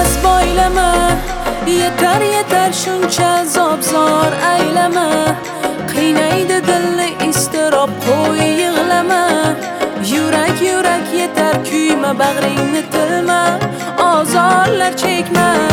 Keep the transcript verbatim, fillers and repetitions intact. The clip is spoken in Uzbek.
bas boylama, yetar yetar shuncha zobzor aylama. Qiynaydi dilni iztirob, qo'y yig'lama. Yurak yurak yetar, kuyma bag'ringni tilma, ozorlar chekma.